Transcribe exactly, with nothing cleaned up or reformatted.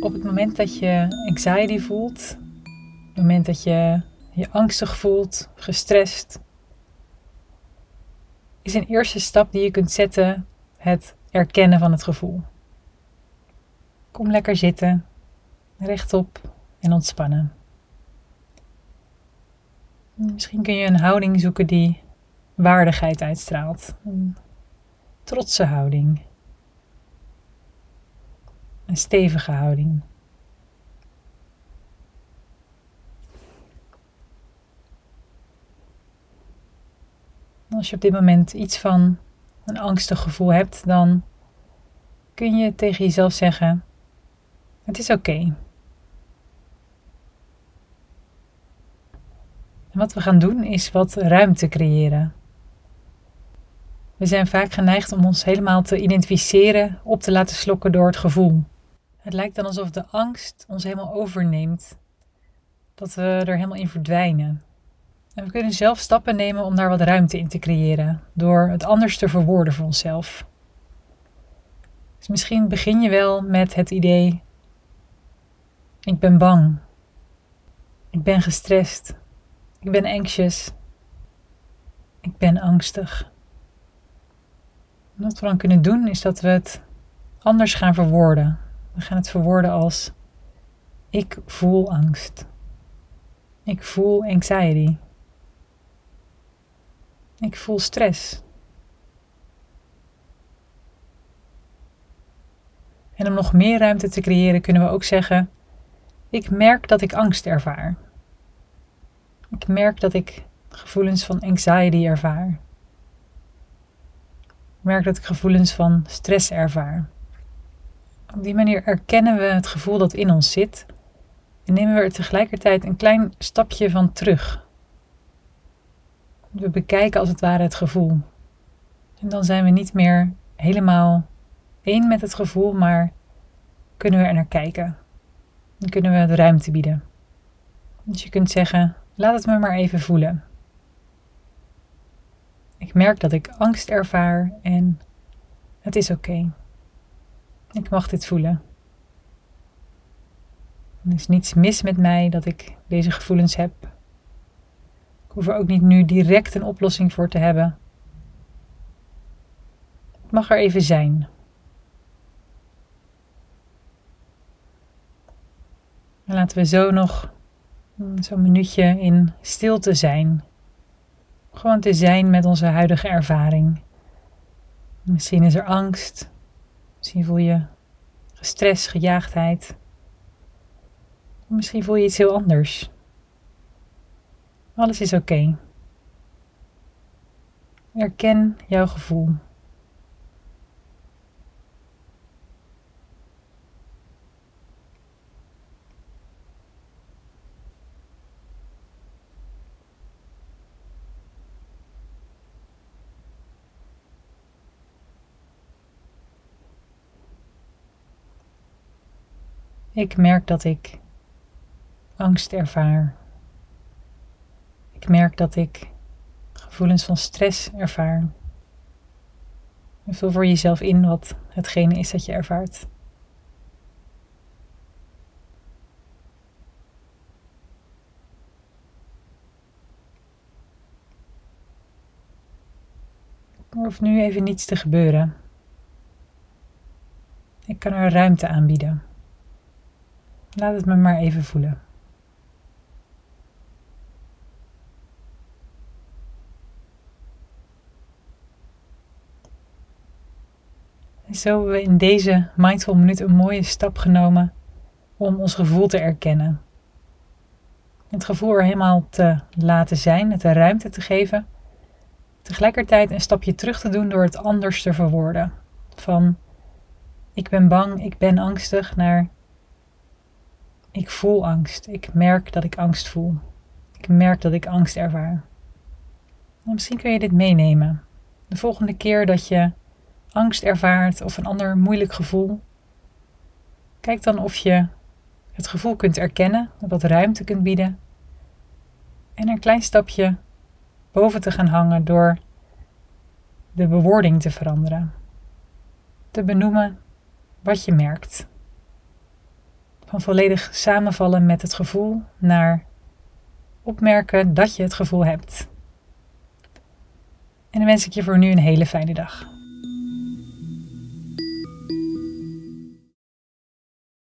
Op het moment dat je anxiety voelt, op het moment dat je je angstig voelt, gestrest, is een eerste stap die je kunt zetten het erkennen van het gevoel. Kom lekker zitten, rechtop en ontspannen. Misschien kun je een houding zoeken die waardigheid uitstraalt. Een trotse houding. Een stevige houding. Als je op dit moment iets van een angstig gevoel hebt, dan kun je tegen jezelf zeggen: het is oké. Okay. En wat we gaan doen is wat ruimte creëren. We zijn vaak geneigd om ons helemaal te identificeren, op te laten slokken door het gevoel. Het lijkt dan alsof de angst ons helemaal overneemt, dat we er helemaal in verdwijnen. En we kunnen zelf stappen nemen om daar wat ruimte in te creëren, door het anders te verwoorden voor onszelf. Dus misschien begin je wel met het idee: ik ben bang, ik ben gestrest, ik ben anxious, ik ben angstig. En wat we dan kunnen doen is dat we het anders gaan verwoorden. We gaan het verwoorden als: ik voel angst. Ik voel anxiety. Ik voel stress. En om nog meer ruimte te creëren kunnen we ook zeggen: ik merk dat ik angst ervaar. Ik merk dat ik gevoelens van anxiety ervaar. Ik merk dat ik gevoelens van stress ervaar. Op die manier erkennen we het gevoel dat in ons zit en nemen we er tegelijkertijd een klein stapje van terug. We bekijken als het ware het gevoel. En dan zijn we niet meer helemaal één met het gevoel, maar kunnen we er naar kijken. Dan kunnen we de ruimte bieden. Dus je kunt zeggen: laat het me maar even voelen. Ik merk dat ik angst ervaar en het is oké. Okay. Ik mag dit voelen. Er is niets mis met mij dat ik deze gevoelens heb. Ik hoef er ook niet nu direct een oplossing voor te hebben. Het mag er even zijn. En laten we zo nog zo'n minuutje in stilte zijn. Gewoon te zijn met onze huidige ervaring. Misschien is er angst. Misschien voel je stress, gejaagdheid. Misschien voel je iets heel anders. Alles is oké. Okay. Erken jouw gevoel. Ik merk dat ik angst ervaar. Ik merk dat ik gevoelens van stress ervaar. En vul voor jezelf in wat hetgene is dat je ervaart. Er hoeft nu even niets te gebeuren. Ik kan er ruimte aanbieden. Laat het me maar even voelen. En zo hebben we in deze Mindful Minuut een mooie stap genomen om ons gevoel te erkennen. Het gevoel er helemaal te laten zijn, het de ruimte te geven. Tegelijkertijd een stapje terug te doen door het anders te verwoorden. Van ik ben bang, ik ben angstig, naar ik voel angst. Ik merk dat ik angst voel. Ik merk dat ik angst ervaar. En misschien kun je dit meenemen. De volgende keer dat je angst ervaart of een ander moeilijk gevoel, kijk dan of je het gevoel kunt erkennen, wat ruimte kunt bieden en een klein stapje boven te gaan hangen door de bewoording te veranderen. Te benoemen wat je merkt. Van volledig samenvallen met het gevoel naar opmerken dat je het gevoel hebt. En dan wens ik je voor nu een hele fijne dag.